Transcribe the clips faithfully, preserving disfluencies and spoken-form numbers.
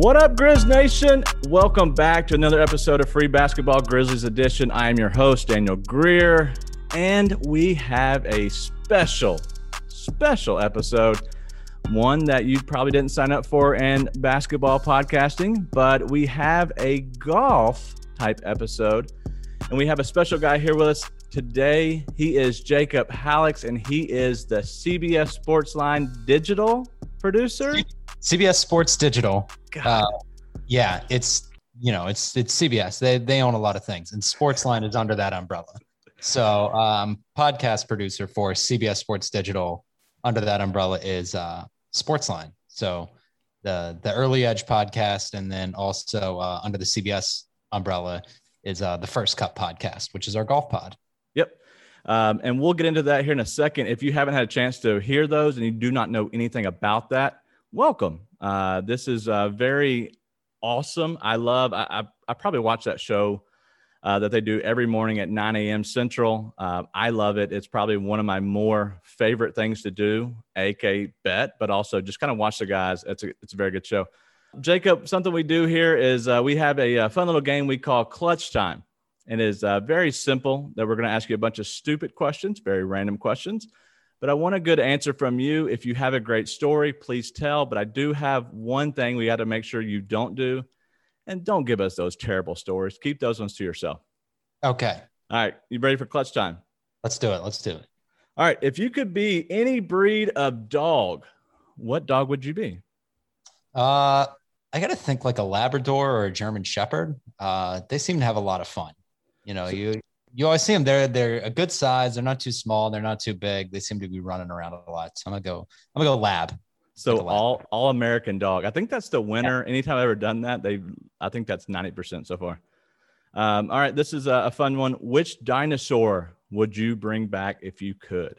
What up, Grizz Nation? Welcome back to another episode of Free Basketball Grizzlies Edition. I am your host, Daniel Greer, and we have a special, special episode, one that you probably didn't sign up for in basketball podcasting, but we have a golf type episode, and we have a special guy here with us today. He is Jacob Hallex, and he is the C B S Sportsline digital producer. C B S Sports Digital. God. Uh, yeah, it's, you know, it's it's C B S. They they own a lot of things, and Sportsline is under that umbrella. So um, podcast producer for C B S Sports Digital under that umbrella is uh, Sportsline. So the the Early Edge podcast, and then also uh, under the C B S umbrella is uh, the First Cut podcast, which is our golf pod. Yep. Um, and we'll get into that here in a second. If you haven't had a chance to hear those and you do not know anything about that, welcome. Uh, this is uh, very awesome. I love, I, I, I probably watch that show uh, that they do every morning at nine a.m. Central. Uh, I love it. It's probably one of my more favorite things to do, A K bet, but also just kind of watch the guys. It's a, it's a very good show. Jacob, something we do here is uh, we have a, a fun little game we call Clutch Time. It is uh, very simple that we're going to ask you a bunch of stupid questions, very random questions. But I want a good answer from you. If you have a great story, please tell. But I do have one thing we got to make sure you don't do. And don't give us those terrible stories. Keep those ones to yourself. Okay. All right. You ready for Clutch Time? Let's do it. Let's do it. All right. If you could be any breed of dog, what dog would you be? Uh, I got to think like a Labrador or a German Shepherd. Uh, they seem to have a lot of fun. You know, you you always see them. They're they're a good size. They're not too small. They're not too big. They seem to be running around a lot. So I'm gonna go. I'm gonna go Lab. So like lab. all all American dog. I think that's the winner. Yeah. Anytime I've ever done that, they I think that's ninety percent so far. Um, all right, this is a, a fun one. Which dinosaur would you bring back if you could?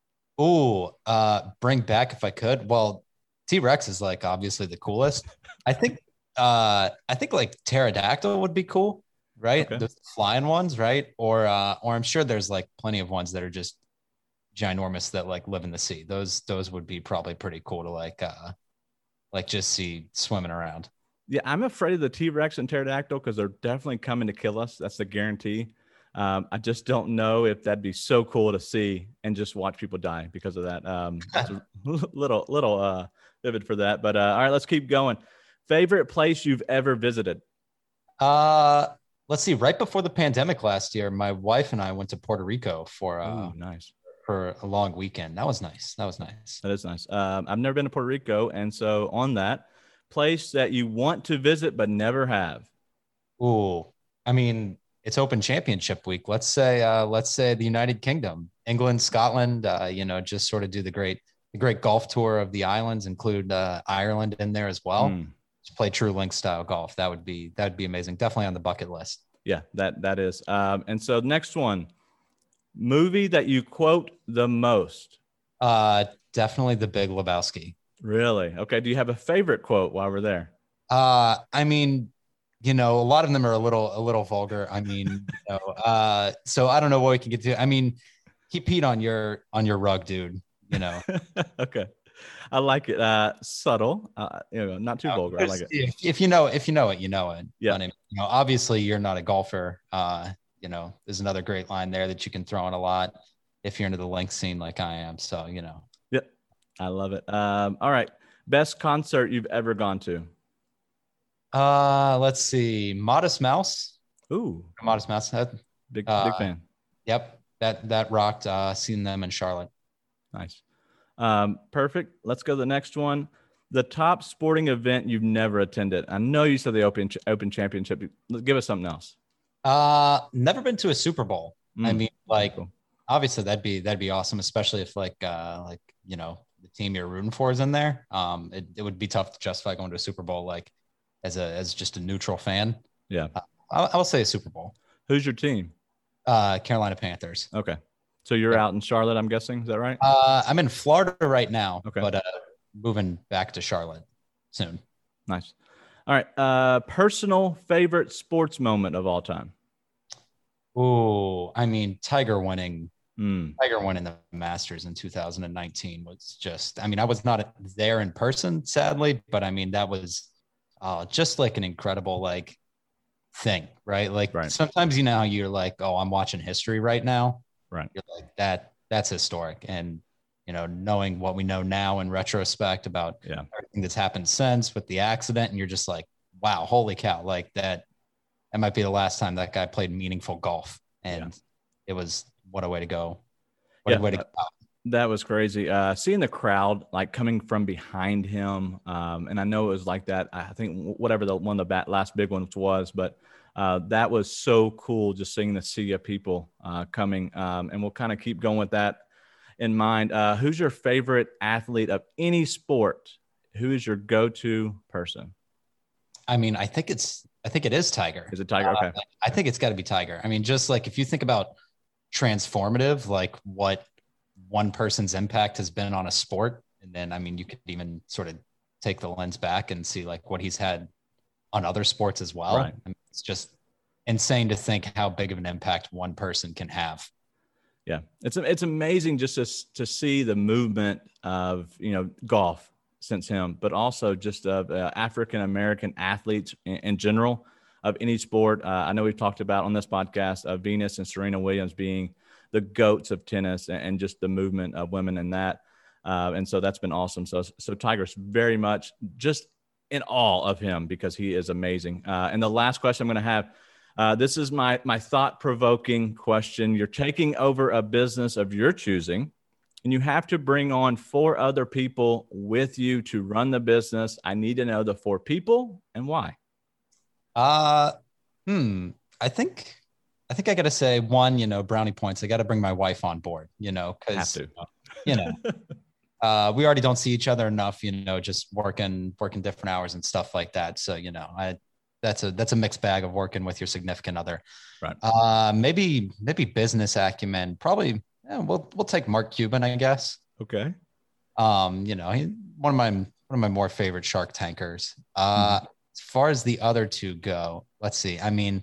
Ooh, uh, bring back if I could. Well, T-Rex is like obviously the coolest. I think uh, I think like pterodactyl would be cool. Right. Okay. The flying ones. Right. Or, uh, or I'm sure there's like plenty of ones that are just ginormous that like live in the sea. Those, those would be probably pretty cool to like, uh, like just see swimming around. Yeah. I'm afraid of the T-Rex and pterodactyl because they're definitely coming to kill us. That's the guarantee. Um, I just don't know if that'd be so cool to see and just watch people die because of that. Um, it's a little, little, uh, vivid for that, but, uh, all right, let's keep going. Favorite place you've ever visited? Uh, Let's see. Right before the pandemic last year, my wife and I went to Puerto Rico for uh, Ooh, nice for a long weekend. That was nice. That was nice. That is nice. Um, I've never been to Puerto Rico, and so on that place that you want to visit but never have. Ooh, I mean, it's Open Championship week. Let's say, uh, let's say the United Kingdom, England, Scotland. Uh, you know, just sort of do the great, the great golf tour of the islands. Include uh, Ireland in there as well. Mm. Play true link style golf. That would be, that would be amazing. Definitely on the bucket list. Yeah, that, that is. Um, and so next one, movie that you quote the most. Uh, definitely The Big Lebowski. Really? Okay. Do you have a favorite quote while we're there? Uh, I mean, you know, a lot of them are a little, a little vulgar. I mean, you know, uh, so I don't know what we can get to. I mean, keep Pete on your, on your rug, dude, you know? Okay. I like it. Uh, subtle, uh, you know, not too vulgar. I like it. If, if you know, if you know it, you know it. Yeah. But, you know, obviously you're not a golfer. Uh, you know, there's another great line there that you can throw in a lot if you're into the link scene like I am. So, you know. Yep. I love it. Um, all right. Best concert you've ever gone to? Uh, let's see. Modest Mouse. Ooh. Modest Mouse. That, big, uh, big fan. Yep. That, that rocked. Uh, seeing them in Charlotte. Nice. Um, perfect. Let's go to the next one. The top sporting event you've never attended. I know you said the Open Open Championship. Give us something else. Uh, never been to a Super Bowl. Mm, I mean, like, cool. Obviously that'd be that'd be awesome, especially if like uh like you know the team you're rooting for is in there. Um, it, it would be tough to justify going to a Super Bowl like as a as just a neutral fan. Yeah, uh, I, I will say a Super Bowl. Who's your team? Uh, Carolina Panthers. Okay. So you're yeah. out in Charlotte, I'm guessing. Is that right? Uh, I'm in Florida right now, okay. but uh, moving back to Charlotte soon. Nice. All right. Uh, personal favorite sports moment of all time. Oh, I mean, Tiger winning, mm. Tiger winning the Masters in two thousand nineteen was just, I mean, I was not there in person, sadly, but I mean, that was, uh, just like an incredible like thing, right? Like Right. sometimes, you know, you're like, oh, I'm watching history right now. Right. You're like that, that's historic. And, you know, knowing what we know now in retrospect about Yeah. everything that's happened since with the accident, and you're just like, wow, holy cow, like that, that might be the last time that guy played meaningful golf. And yeah. it was, what a way to go. What yeah, a way to uh, go out. That was crazy. Uh, seeing the crowd like coming from behind him, um, and I know it was like that. I think whatever the one of the bat, last big ones was, but uh, that was so cool just seeing the sea of people uh, coming. Um, and we'll kind of keep going with that in mind. Uh, who's your favorite athlete of any sport? Who is your go-to person? I mean, I think it's, I think it is Tiger. Is it Tiger? Okay. Uh, I think it's got to be Tiger. I mean, just like if you think about transformative, like what one person's impact has been on a sport. And then, I mean, you could even sort of take the lens back and see like what he's had on other sports as well. Right. I mean, it's just insane to think how big of an impact one person can have. Yeah. It's, it's amazing just to, to see the movement of, you know, golf since him, but also just of uh, African-American athletes in, in general of any sport. Uh, I know we've talked about on this podcast of Venus and Serena Williams being the goats of tennis and, and just the movement of women in that. Uh, and so that's been awesome. So, so Tiger's very much just in awe of him because he is amazing. Uh, and the last question I'm going to have, uh, this is my, my thought provoking question. You're taking over a business of your choosing and you have to bring on four other people with you to run the business. I need to know the four people and why. Uh, hmm. I think, I think I got to say one, you know, brownie points. I got to bring my wife on board, you know, cause you know, uh, we already don't see each other enough, you know, just working, working different hours and stuff like that. So, you know, I, that's a, that's a mixed bag of working with your significant other. Right. Uh, maybe, maybe business acumen, probably, yeah, we'll, we'll take Mark Cuban, I guess. Okay. Um, you know, he, one of my, one of my more favorite Shark Tankers. Uh, mm-hmm. As far as the other two go, let's see. I mean,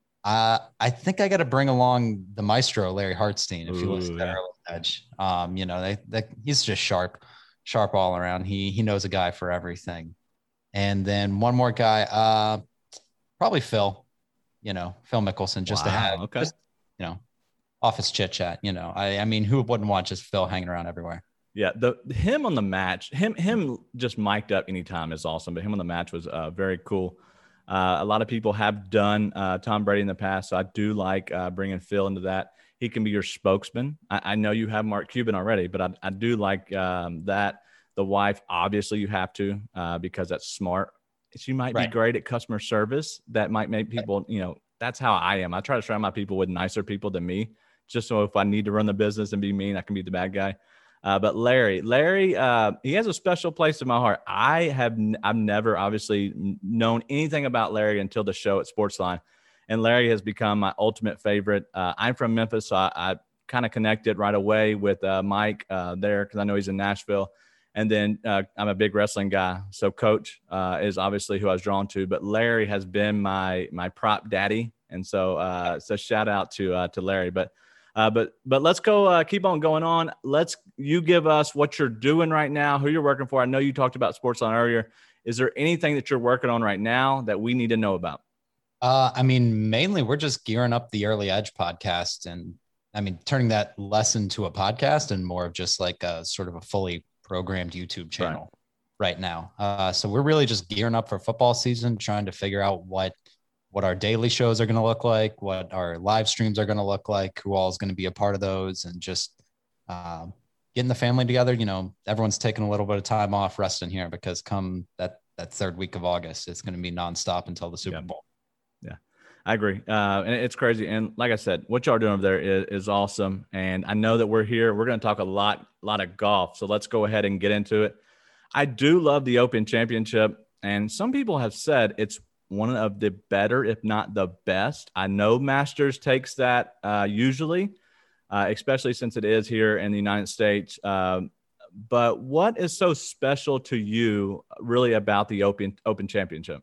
Uh, I think I got to bring along the maestro, Larry Hartstein, if you listen to yeah. Early Edge. Um, you know, they, they, he's just sharp, sharp all around. He he knows a guy for everything. And then one more guy, uh, probably Phil, you know, Phil Mickelson, just wow, to have, okay. just, you know, office chit chat. You know, I I mean, who wouldn't want just Phil hanging around everywhere? Yeah, the him on the match, him him just mic'd up anytime is awesome. But him on the match was uh, very cool. Uh, a lot of people have done uh, Tom Brady in the past, so I do like uh, bringing Phil into that. He can be your spokesman. I, I know you have Mark Cuban already, but I, I do like um, that. The wife, obviously, you have to uh, because that's smart. She might Right. be great at customer service. That might make people, you know, that's how I am. I try to surround my people with nicer people than me, just so if I need to run the business and be mean, I can be the bad guy. Uh, but Larry, Larry, uh, he has a special place in my heart. I have, n- I've never obviously known anything about Larry until the show at Sportsline, and Larry has become my ultimate favorite. Uh, I'm from Memphis, so I, I kind of connected right away with uh, Mike uh, there because I know he's in Nashville, and then uh, I'm a big wrestling guy, so Coach uh, is obviously who I was drawn to. But Larry has been my my prop daddy, and so uh, so shout out to uh, to Larry, but. Uh, but but let's go uh, keep on going on. Let's you give us what you're doing right now, who you're working for. I know you talked about Sportsline earlier. Is there anything that you're working on right now that we need to know about? Uh, I mean, mainly we're just gearing up the Early Edge podcast, and I mean, turning that less into a podcast and more of just like a sort of a fully programmed YouTube channel right, right now. Uh, so we're really just gearing up for football season, trying to figure out what what our daily shows are going to look like, what our live streams are going to look like, who all is going to be a part of those, and just uh, getting the family together. You know, everyone's taking a little bit of time off resting here because come that, that third week of August, it's going to be nonstop until the Super yeah. Bowl. Yeah, I agree. Uh, and it's crazy. And like I said, what y'all are doing over there is, is awesome. And I know that we're here. We're going to talk a lot, lot of golf. So let's go ahead and get into it. I do love the Open Championship. And some people have said it's one of the better, if not the best. I know Masters takes that uh, usually, uh, especially since it is here in the United States. Um, but what is so special to you really about the Open Open Championship?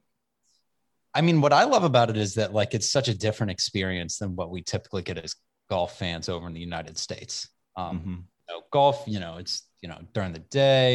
I mean, what I love about it is that like it's such a different experience than what we typically get as golf fans over in the United States. Um, mm-hmm. you know, golf, you know, it's you know during the day.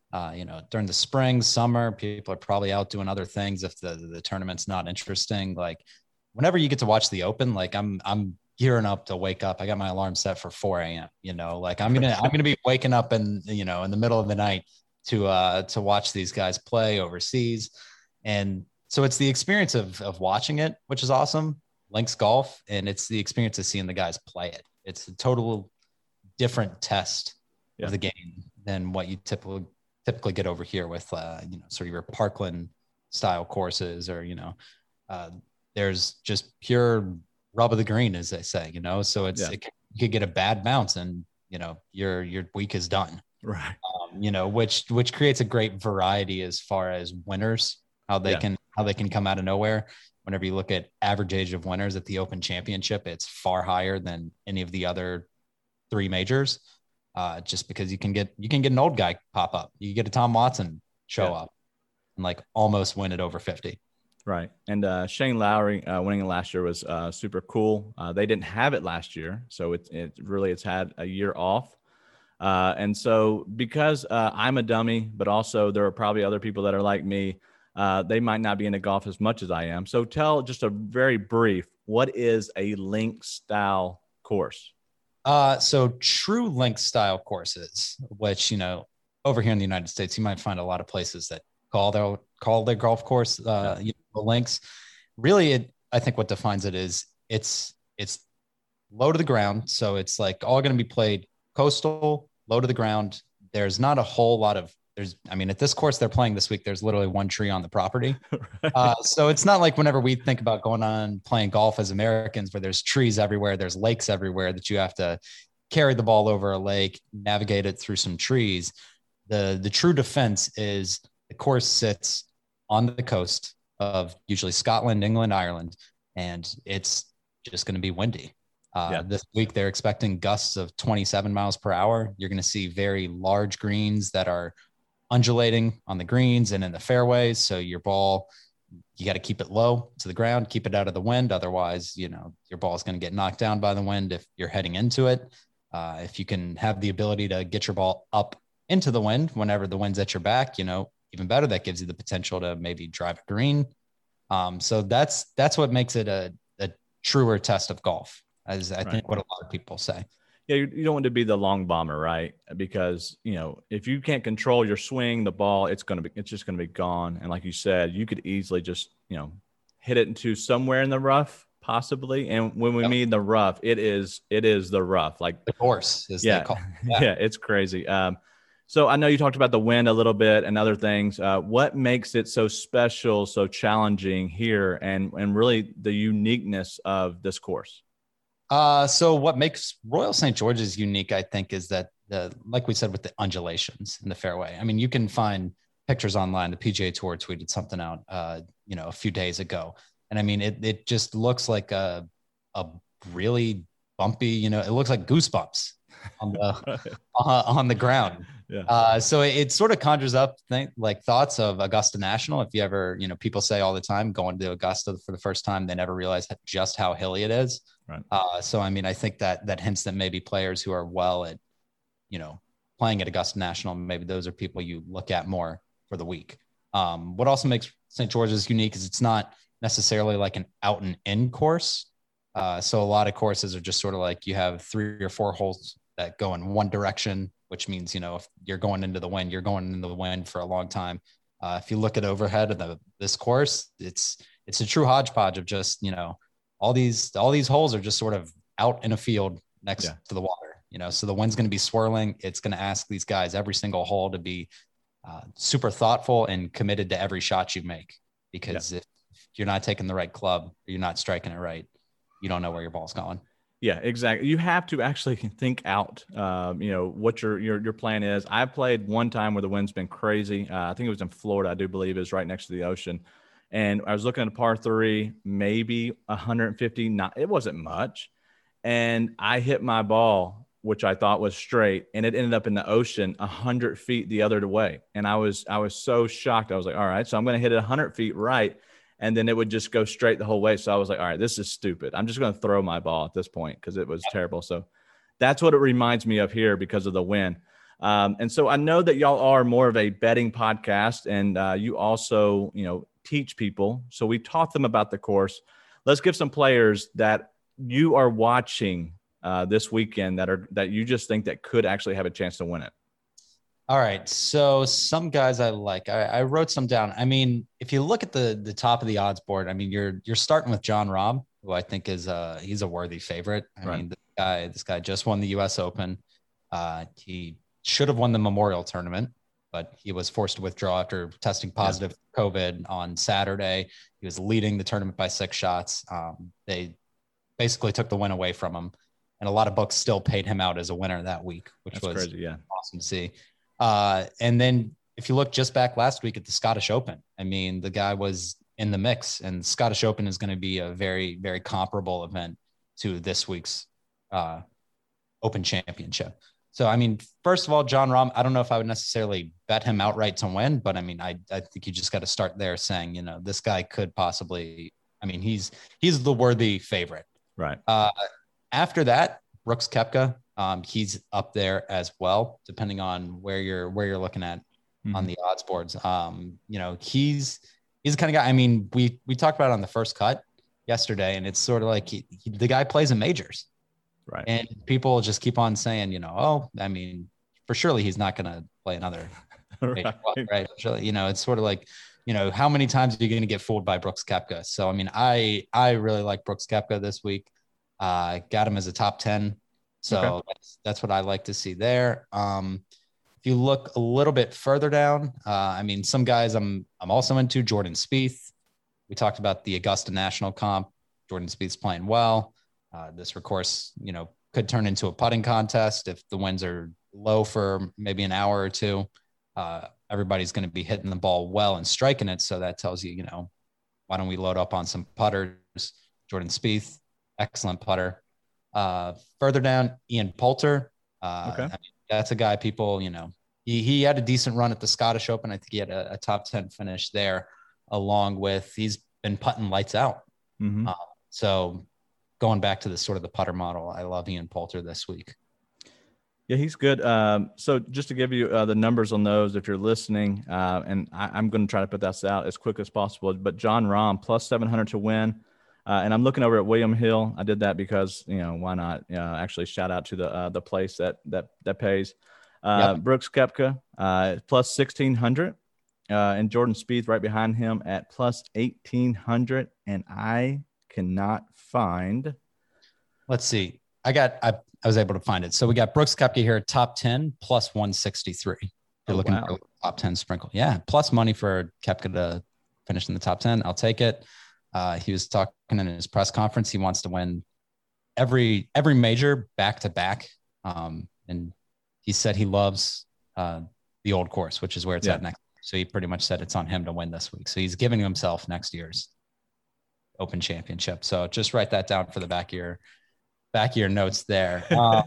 Uh, you know, during the spring, summer, people are probably out doing other things if the the tournament's not interesting. Like whenever you get to watch the Open, like I'm I'm gearing up to wake up. I got my alarm set for four a.m. You know, like I'm gonna I'm gonna be waking up in you know in the middle of the night to uh to watch these guys play overseas, and so it's the experience of of watching it, which is awesome. Links golf, and it's the experience of seeing the guys play it. It's a total different test yeah. of the game than what you typically typically get over here with uh, you know sort of your Parkland style courses, or you know uh, there's just pure rub of the green, as they say. You know, so it's yeah. it, you could get a bad bounce, and you know your your week is done. Right. Um, you know, which which creates a great variety as far as winners, how they yeah. can how they can come out of nowhere. Whenever you look at average age of winners at the Open Championship, it's far higher than any of the other three majors. Uh, just because you can get you can get an old guy pop up, you get a Tom Watson show yeah. up, and like almost win it over fifty. Right, and uh, Shane Lowry uh, winning it last year was uh, super cool. Uh, they didn't have it last year, so it it really it's had a year off. Uh, and so because uh, I'm a dummy, but also there are probably other people that are like me. Uh, they might not be into golf as much as I am. So tell just a very brief, what is a link style course? Uh, so true link style courses, which, you know, over here in the United States, you might find a lot of places that call their, call their golf course, uh, yeah. you know, links. Really, it, I think what defines it is it's, it's low to the ground. So it's like all going to be played coastal, low to the ground. There's not a whole lot of, there's, I mean, at this course they're playing this week, there's literally one tree on the property. Right. Uh, so it's not like whenever we think about going on playing golf as Americans, where there's trees everywhere, there's lakes everywhere that you have to carry the ball over a lake, navigate it through some trees. The, the true defense is the course sits on the coast of usually Scotland, England, Ireland, and it's just going to be windy. Uh, yeah. This week, they're expecting gusts of twenty-seven miles per hour. You're going to see very large greens that are undulating on the greens and in the fairways. So your ball, you got to keep it low to the ground, keep it out of the wind. Otherwise, you know, your ball is going to get knocked down by the wind if you're heading into it. Uh, if you can have the ability to get your ball up into the wind whenever the wind's at your back, you know, even better. That gives you the potential to maybe drive a green. Um, so that's that's what makes it a, a truer test of golf, as I right. think what a lot of people say. Yeah, you, you don't want to be the long bomber, right? Because, you know, if you can't control your swing, the ball, it's going to be, it's just going to be gone. And like you said, you could easily just, you know, hit it into somewhere in the rough, possibly. And when we yep. mean the rough, it is, it is the rough, like the course is yeah, yeah. yeah, it's crazy. Um, so I know you talked about the wind a little bit and other things. Uh, what makes it so special, so challenging here, and and really the uniqueness of this course? Uh, so what makes Royal Saint George's unique, I think, is that the, like we said, with the undulations in the fairway. I mean, you can find pictures online. The P G A Tour tweeted something out, uh, you know, a few days ago. And I mean, it, it just looks like a, a really bumpy, you know, it looks like goosebumps on the, uh, on the ground. Yeah. Uh, so it, it sort of conjures up think, like thoughts of Augusta National. If you ever, you know, people say all the time going to Augusta for the first time, they never realize just how hilly it is. Right. Uh, so, I mean, I think that that hints that maybe players who are well at, you know, playing at Augusta National, maybe those are people you look at more for the week. Um, what also makes Saint George's unique is it's not necessarily like an out and in course. Uh, so a lot of courses are just sort of like you have three or four holes that go in one direction, which means, you know, if you're going into the wind, you're going into the wind for a long time. Uh, if you look at overhead of the, this course, it's, it's a true hodgepodge of just, you know, all these, all these holes are just sort of out in a field next yeah. to the water, you know, so the wind's going to be swirling. It's going to ask these guys every single hole to be uh, super thoughtful and committed to every shot you make, because yeah. if you're not taking the right club, or you're not striking it right, you don't know where your ball's going. Yeah, exactly. You have to actually think out, um, you know, what your, your, your plan is. I played one time where the wind's been crazy. Uh, I think it was in Florida. I do believe is right next to the ocean. And I was looking at a par three, maybe one hundred fifty. Not, it wasn't much. And I hit my ball, which I thought was straight, and it ended up in the ocean one hundred feet the other way. And I was, I was so shocked. I was like, all right, so I'm going to hit it one hundred feet right. And then it would just go straight the whole way. So I was like, all right, this is stupid. I'm just going to throw my ball at this point because it was terrible. So that's what it reminds me of here because of the wind. Um, and so I know that y'all are more of a betting podcast, and uh, you also, you know, teach people. So we taught them about the course. Let's give some players that you are watching uh, this weekend that are that you just think that could actually have a chance to win it. All right. So some guys I like. I, I wrote some down. I mean, if you look at the the top of the odds board, I mean, you're you're starting with Jon Rahm, who I think is uh he's a worthy favorite. I Right. mean, this guy this guy just won the U S Open. Uh, he should have won the Memorial Tournament, but he was forced to withdraw after testing positive yeah. COVID on Saturday. He was leading the tournament by six shots. Um, they basically took the win away from him, and a lot of books still paid him out as a winner that week, which That's was crazy, yeah. awesome to see. Uh, and then if you look just back last week at the Scottish Open, I mean, the guy was in the mix, and Scottish Open is going to be a very, very comparable event to this week's uh, Open Championship. So, I mean, first of all, Jon Rahm, I don't know if I would necessarily bet him outright to win, but I mean, I, I think you just got to start there saying, you know, this guy could possibly, I mean, he's, he's the worthy favorite. Right. Uh, after that, Brooks Koepka, um, he's up there as well, depending on where you're, where you're looking at mm-hmm. on the odds boards. Um, you know, he's, he's the kind of guy, I mean, we, we talked about it on the first cut yesterday, and it's sort of like he, he, the guy plays in majors. Right. And people just keep on saying, you know, oh, I mean, for surely he's not going to play another. right. right. You know, it's sort of like, you know, how many times are you going to get fooled by Brooks Koepka? So, I mean, I, I really like Brooks Koepka this week. I uh, got him as a top ten. So okay. that's, that's what I like to see there. Um, if you look a little bit further down, uh, I mean, some guys I'm, I'm also into. Jordan Spieth. We talked about the Augusta National Comp. Jordan Spieth's playing well. Uh, this, of course, you know, could turn into a putting contest if the winds are low for maybe an hour or two. Uh, everybody's going to be hitting the ball well and striking it. So that tells you, you know, why don't we load up on some putters? Jordan Spieth, excellent putter. Uh, further down, Ian Poulter. Uh, okay. I mean, that's a guy people, you know, he, he had a decent run at the Scottish Open. I think he had a, a top ten finish there, along with he's been putting lights out. Mm-hmm. Uh, so going back to the sort of the putter model, I love Ian Poulter this week. Yeah, he's good. Um, so just to give you uh, the numbers on those, if you're listening, uh, and I, I'm going to try to put this out as quick as possible, but Jon Rahm plus seven hundred to win. Uh, and I'm looking over at William Hill. I did that because, you know, why not uh, actually shout out to the uh, the place that that that pays. Uh, yep. Brooks Koepka uh, plus sixteen hundred, uh, and Jordan Spieth right behind him at plus eighteen hundred. And I cannot find. Let's see. I got. I, I was able to find it. So we got Brooks Koepka here, top ten plus one sixty-three. You're oh, looking wow. for top ten sprinkle. Yeah, plus money for Koepka to finish in the top ten. I'll take it. Uh, he was talking in his press conference. He wants to win every every major back to back. Um, and he said he loves uh, the old course, which is where it's yeah. at next. So he pretty much said it's on him to win this week. So he's giving himself next year's Open Championship. So just write that down for the back of your back of your notes there. Uh,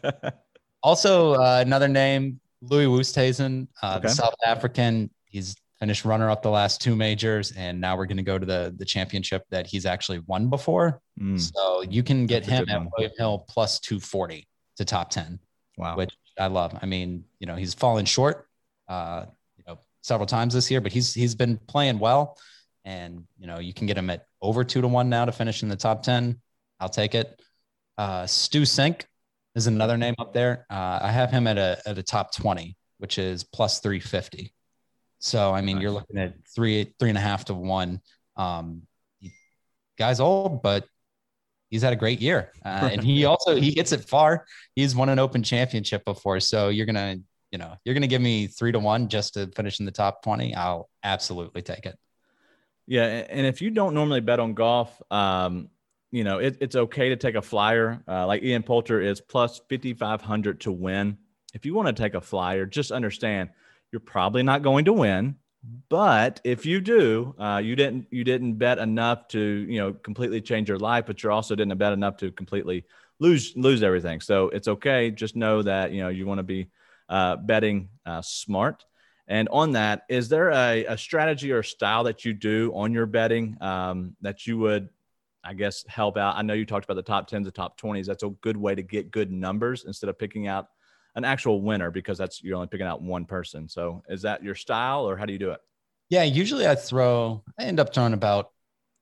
also, uh, another name, Louis Oosthuizen, uh, okay. the South African. He's finished runner-up the last two majors, and now we're going to go to the the championship that he's actually won before. Mm. So you can get That's him at William Hill plus two forty to top ten. Wow, which I love. I mean, you know, he's fallen short, uh, you know, several times this year, but he's he's been playing well, and you know, you can get him at over two to one now to finish in the top ten. I'll take it. Uh, Stu Cink is another name up there. Uh, I have him at a at a top twenty, which is plus three fifty. So, I mean, nice. You're looking at three, three and a half to one. Um, he, guy's old, but he's had a great year. Uh, and he also, he gets it far. He's won an Open Championship before. So you're going to, you know, you're going to give me three to one just to finish in the top twenty. I'll absolutely take it. Yeah. And if you don't normally bet on golf, um, you know, it, it's okay to take a flyer. Uh, like Ian Poulter is plus fifty-five hundred to win. If you want to take a flyer, just understand, you're probably not going to win, but if you do, uh, you didn't you didn't bet enough to you know completely change your life, but you also didn't bet enough to completely lose lose everything. So it's okay. Just know that you know you want to be uh, betting uh, smart. And on that, is there a, a strategy or style that you do on your betting um, that you would, I guess, help out? I know you talked about the top tens, the top twenties. That's a good way to get good numbers instead of picking out an actual winner, because that's, you're only picking out one person. So is that your style, or how do you do it? Yeah, usually I throw, I end up throwing about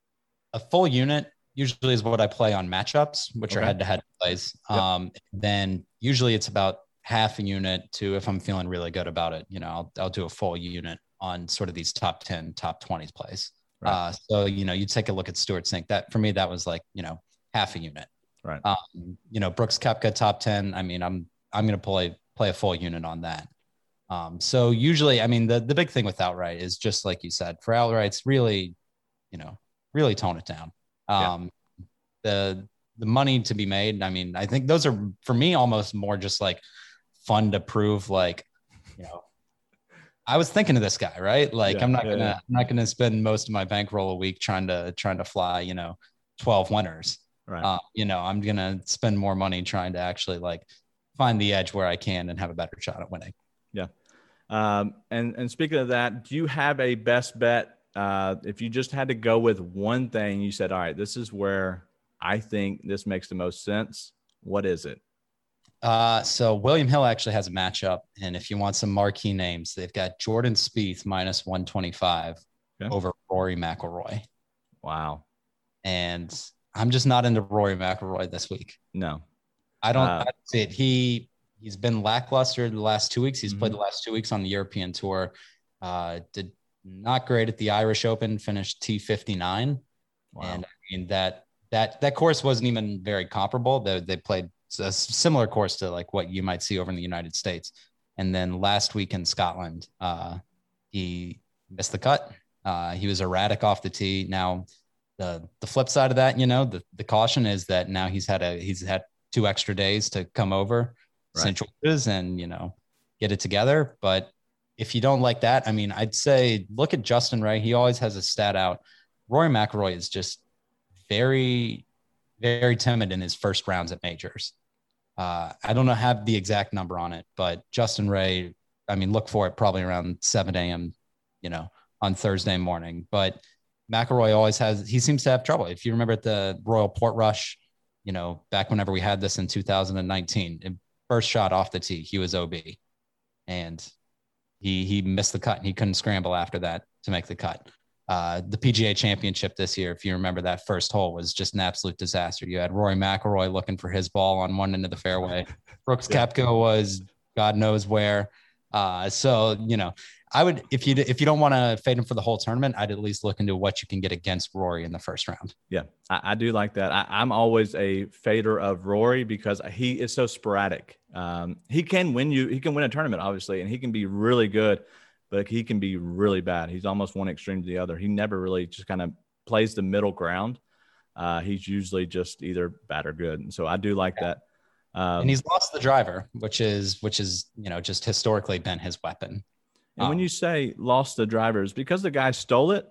a full unit, usually is what I play on matchups, which okay. are head to head plays. Yep. Um, then usually it's about half a unit to, if I'm feeling really good about it, you know, I'll, I'll do a full unit on sort of these top ten, top twenty plays. Right. Uh, so, you know, you take a look at Stewart Cink. That for me, that was like, you know, half a unit. Right. Um, you know, Brooks Koepka top ten. I mean, I'm, I'm going to play, play a full unit on that. Um, so usually, I mean, the, the big thing with outright is just like you said, for outrights, really, you know, really tone it down. Um, yeah. the, the money to be made. I mean, I think those are, for me, almost more just like fun to prove, like, you know, I was thinking of this guy, right? Like, yeah, I'm not yeah, gonna, yeah. I'm not gonna spend most of my bankroll a week trying to, trying to fly, you know, twelve winners. Right. Uh, you know, I'm gonna spend more money trying to actually like find the edge where I can and have a better shot at winning. Yeah. Um, and and speaking of that, do you have a best bet? Uh, if you just had to go with one thing, you said, all right, this is where I think this makes the most sense. What is it? Uh, so William Hill actually has a matchup, and if you want some marquee names, they've got Jordan Spieth minus one twenty-five okay. over Rory McIlroy. Wow. And I'm just not into Rory McIlroy this week. No, I don't, uh, I don't see it. He, he's been lackluster the last two weeks. He's mm-hmm. played the last two weeks on the European tour. Uh, did not great at the Irish Open, finished T fifty-nine. Wow. And I mean, that, that, that course wasn't even very comparable. They, they played a similar course to like what you might see over in the United States. And then last week in Scotland, uh, he missed the cut. Uh, he was erratic off the tee. Now the, the flip side of that, you know, the, the caution is that now he's had a, he's had two extra days to come over right. Saint George's and, you know, get it together. But if you don't like that, I mean, I'd say, look at Justin Ray. He always has a stat out. Rory McIlroy is just very, very timid in his first rounds at majors. Uh, I don't know, have the exact number on it, but Justin Ray, I mean, look for it probably around seven a.m., you know, on Thursday morning. But McIlroy always has, he seems to have trouble. If you remember at the Royal Portrush, you know, back whenever we had this in two thousand nineteen, first shot off the tee, he was O B. And he he missed the cut and he couldn't scramble after that to make the cut. Uh, the P G A Championship this year, if you remember, that first hole was just an absolute disaster. You had Rory McIlroy looking for his ball on one end of the fairway. Brooks yeah. Koepka was God knows where. Uh, so, you know, I would, if you if you don't want to fade him for the whole tournament, I'd at least look into what you can get against Rory in the first round. Yeah, I, I do like that. I, I'm always a fader of Rory because he is so sporadic. Um, he can win you. He can win a tournament, obviously, and he can be really good, but he can be really bad. He's almost one extreme to the other. He never really just kind of plays the middle ground. Uh, he's usually just either bad or good. And so I do like yeah. that. Um, and he's lost the driver, which is, which is, you know, just historically been his weapon. And um, when you say lost the drivers, because the guy stole it.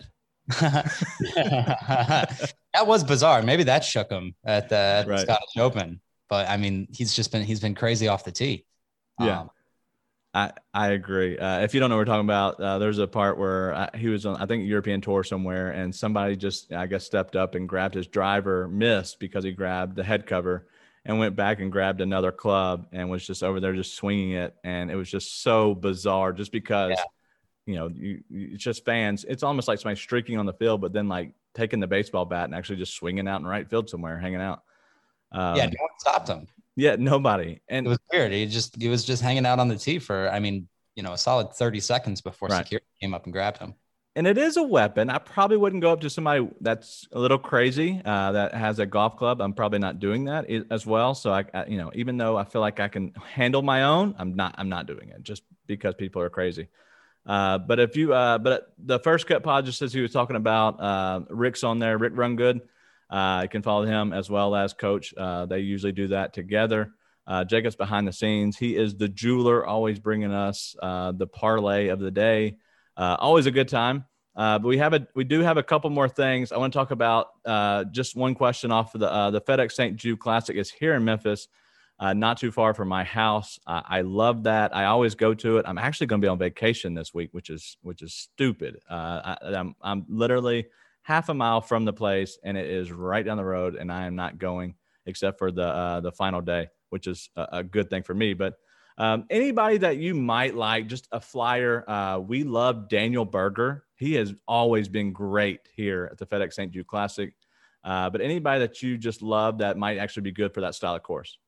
That was bizarre. Maybe that shook him at the, at right. the Scottish Open, but I mean, he's just been, he's been crazy off the tee. Yeah. Um, I, I agree. Uh, if you don't know what we're talking about, uh, there's a part where I, he was on, I think, European tour somewhere, and somebody just, I guess, stepped up and grabbed his driver, missed because he grabbed the head cover, and went back and grabbed another club and was just over there just swinging it. And it was just so bizarre just because, yeah. you know, you, you, it's just fans. It's almost like somebody streaking on the field, but then like taking the baseball bat and actually just swinging out in right field somewhere, hanging out. Um, yeah, no one stopped him. Yeah, nobody. And it was weird. He just he was just hanging out on the tee for, I mean, you know, a solid thirty seconds before right. security came up and grabbed him. And it is a weapon. I probably wouldn't go up to somebody that's a little crazy uh, that has a golf club. I'm probably not doing that as well. So I, I, you know, even though I feel like I can handle my own, I'm not. I'm not doing it just because people are crazy. Uh, but if you, uh, but the First Cut pod just says he was talking about uh, Rick's on there. Rick Run Good. Uh, you can follow him as well as Coach. Uh, they usually do that together. Uh, Jacob's behind the scenes. He is the jeweler, always bringing us uh, the parlay of the day. Uh, always a good time. Uh, but we have a we do have a couple more things. I want to talk about uh, just one question off of the uh, the FedEx Saint Jude Classic is here in Memphis, uh, not too far from my house. Uh, I love that. I always go to it. I'm actually going to be on vacation this week, which is which is stupid. Uh, I, I'm I'm literally half a mile from the place, and it is right down the road, and I am not going except for the uh, the final day, which is a, a good thing for me. But Um, anybody that you might like, just a flyer. Uh, we love Daniel Berger. He has always been great here at the FedEx Saint Jude Classic. Uh, but anybody that you just love that might actually be good for that style of course?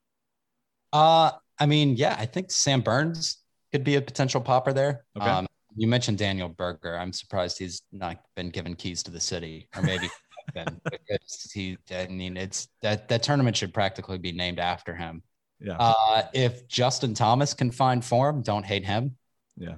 Uh, I mean, yeah, I think Sam Burns could be a potential popper there. Okay. Um, you mentioned Daniel Berger. I'm surprised he's not been given keys to the city, or maybe been, because he. I mean, it's that that tournament should practically be named after him. Yeah. Uh, if Justin Thomas can find form, don't hate him. Yeah.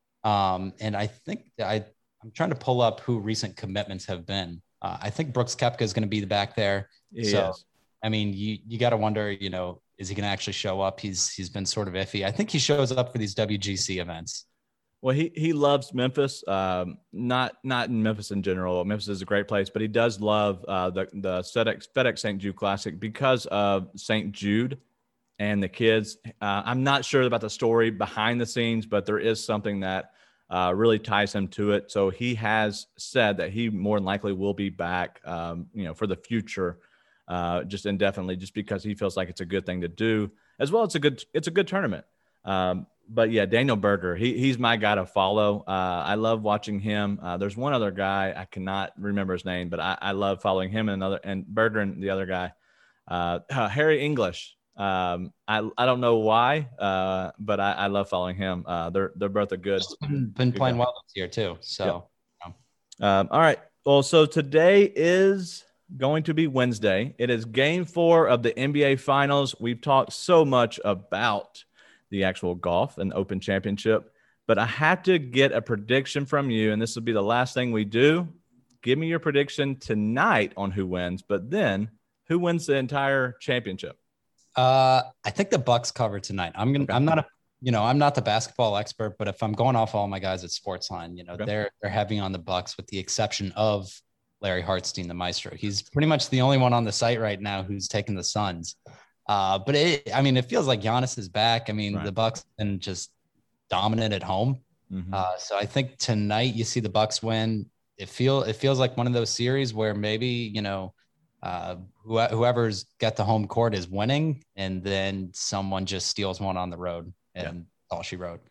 Um, and I think I I'm trying to pull up who recent commitments have been. Uh, I think Brooks Koepka is going to be the back there. He so, is. I mean, you you got to wonder, you know, is he going to actually show up? He's he's been sort of iffy. I think he shows up for these W G C events. Well, he he loves Memphis. Um, not not in Memphis in general. Memphis is a great place, but he does love uh, the the FedEx FedEx Saint Jude Classic because of Saint Jude and the kids. Uh, I'm not sure about the story behind the scenes, but there is something that uh, really ties him to it. So he has said that he more than likely will be back, um, you know, for the future, uh, just indefinitely, just because he feels like it's a good thing to do. As well, it's a good it's a good tournament. Um, but yeah, Daniel Berger, he he's my guy to follow. Uh, I love watching him. Uh, there's one other guy, I cannot remember his name, but I, I love following him and another and Berger and the other guy, uh, uh, Harry English. Um, I I don't know why, uh, but I, I love following him. Uh, they're they're both a good. Been, been good playing guy. well this year too. So, Yep. um, all right. Well, so today is going to be Wednesday. It is game four of the N B A Finals. We've talked so much about the actual golf and Open Championship, but I have to get a prediction from you, and this will be the last thing we do. Give me your prediction tonight on who wins, but then who wins the entire championship? uh, I think the Bucks cover tonight. I'm gonna. Okay. I'm not a. You know, I'm not the basketball expert, but if I'm going off all my guys at Sportsline, you know, Okay. they're they're heavy on the Bucks, with the exception of Larry Hartstein, the maestro. He's pretty much the only one on the site right now who's taking the Suns. Uh, but it, I mean, it feels like Giannis is back. I mean, Right. the Bucks been just dominant at home. Mhm. Uh, so I think tonight you see the Bucks win. It feel it feels like one of those series where maybe, you know, uh, who, whoever's got the home court is winning, and then someone just steals one on the road, and Yeah. that's all she wrote.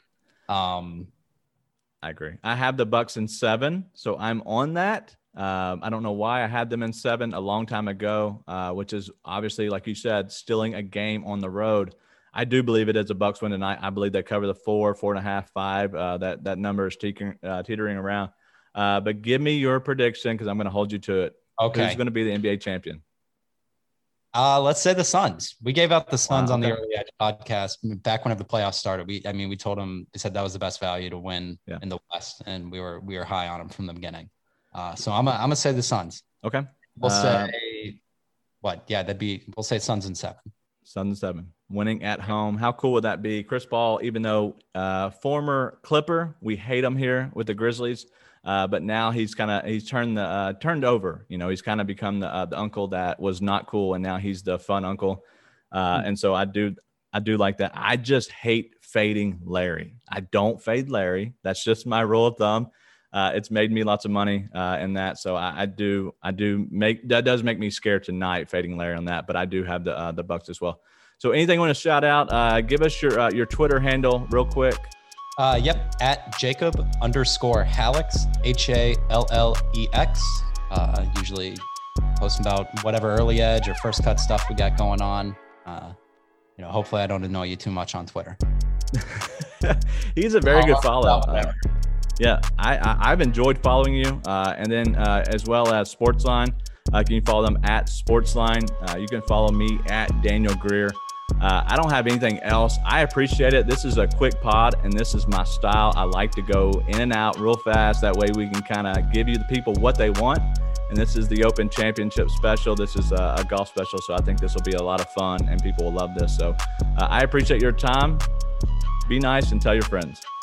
Um, I agree. I have the Bucks in seven, so I'm on that. Um, I don't know why I had them in seven a long time ago, uh, which is obviously, like you said, stealing a game on the road. I do believe it is a Bucks win tonight. I believe they cover the four, four and a half, five. Uh, that that number is teetering, uh, teetering around. Uh, but give me your prediction, because I'm going to hold you to it. okay. Who's going to be the N B A champion? Uh, let's say the Suns. We gave out the Suns Wow, on the okay. Early Edge podcast back whenever the playoffs started. We, I mean, we told them, we said that was the best value to win Yeah. in the West, and we were we were high on them from the beginning. Uh, so I'm a, I'm gonna say the Suns. Okay. We'll Uh, say what? Yeah, that'd be. We'll say Suns in seven. Suns and seven, winning at home. How cool would that be? Chris Paul, even though uh, former Clipper, we hate him here with the Grizzlies, uh, but now he's kind of he's turned the uh, turned over. You know, he's kind of become the uh, the uncle that was not cool, and now he's the fun uncle. Uh, Mm-hmm. and so I do I do like that. I just hate fading Larry. I don't fade Larry. That's just my rule of thumb. Uh, it's made me lots of money uh, in that, so I, I do I do make that does make me scared tonight fading Larry on that, but I do have the uh, the Bucks as well. So anything you want to shout out? Uh, give us your uh, your Twitter handle real quick. Uh, yep, at Jacob underscore Hallex, H A L L E X. Uh, usually posting about whatever early edge or first cut stuff we got going on. Uh, you know, hopefully I don't annoy you too much on Twitter. He's a very good Oh, follow. Uh, whatever. yeah, I, I I've enjoyed following you, uh, and then uh, as well as Sportsline. Uh, can you follow them at Sportsline? Uh, you can follow me at Daniel Greer. Uh, I don't have anything else. I appreciate it. This is a quick pod, and this is my style. I like to go in and out real fast. That way we can kind of give you the people what they want. And this is the Open Championship special. This is a, a golf special, so I think this will be a lot of fun, and people will love this. So uh, I appreciate your time. Be nice and tell your friends.